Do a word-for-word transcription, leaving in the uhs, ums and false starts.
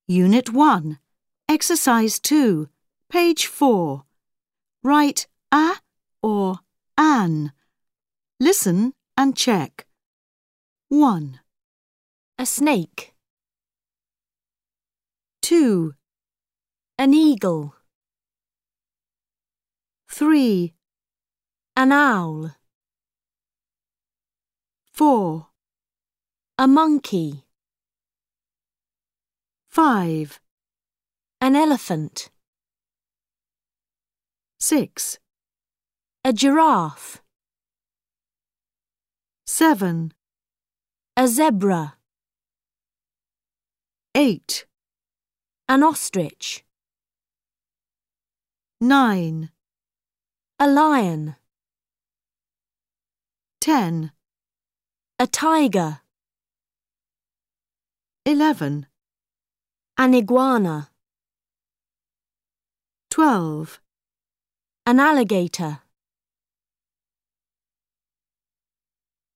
Unit one, Exercise two, page four. Write a or an. Listen and check. one, A snake. two, An eagle. three, An owl. four, A monkey. five, An elephant. six, A giraffe. seven, A zebra. eight, An ostrich. nine, A lion. ten, A tiger. eleven, An iguana. twelve. An alligator.